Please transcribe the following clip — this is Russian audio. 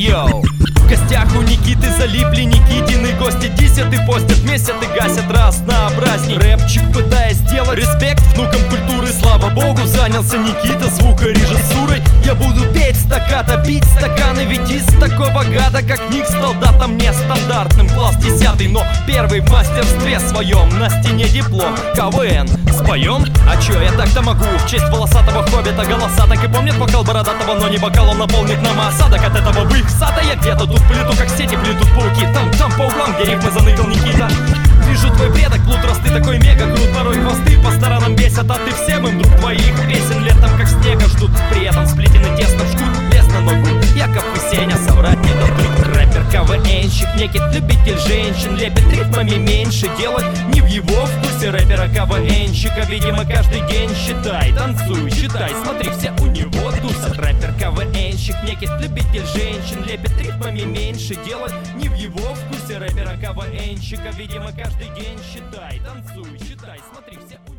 Йоу! В гостях у Никиты залипли Никитины гости. Десяты постят, месяц и гасят разнообразней. Рэпчик пытаясь сделать респект внукам культуры. Слава богу, занялся Никита звукорежиссурой. Я буду петь стаккато, бить стаканы. Ведь из такого гада, как Ник, стал датом нестандартным. Класс 10, но первый в мастерстве своем. На стене диплом КВН. Споем? А чё, я так-то могу. В честь волосатого хоббита голоса так и помнят бокал бородатого. Но не бокал, он наполнит нам осадок от этого в их сада. Я где-то тут плету, как сети плетут пауки. Там по углам, где рифмы заныкал Никита. Вижу твой предок, плут, раз ты такой мега крут. Порой хвосты по сторонам бесят, а ты всем им друг. Твоих песен летом как снега ждут. При этом сплетены тесно жгут лес на ногу. Яков и Сеня, соврать не дадут. Рэпер, КВНщик, некий любитель женщин. Лепит ритмами меньше, делать не в его вкусе. Рэпера, КВНщика, видимо, каждый день считай. Танцуй, читай, смотри, все у него тусят. Рэпер, КВНщик, некий любитель женщин. Лепит ритмами меньше, делать не в его вкусе. Рэпера, КВНщика, видимо, каждый день считай. Танцуй, читай, смотри, все у него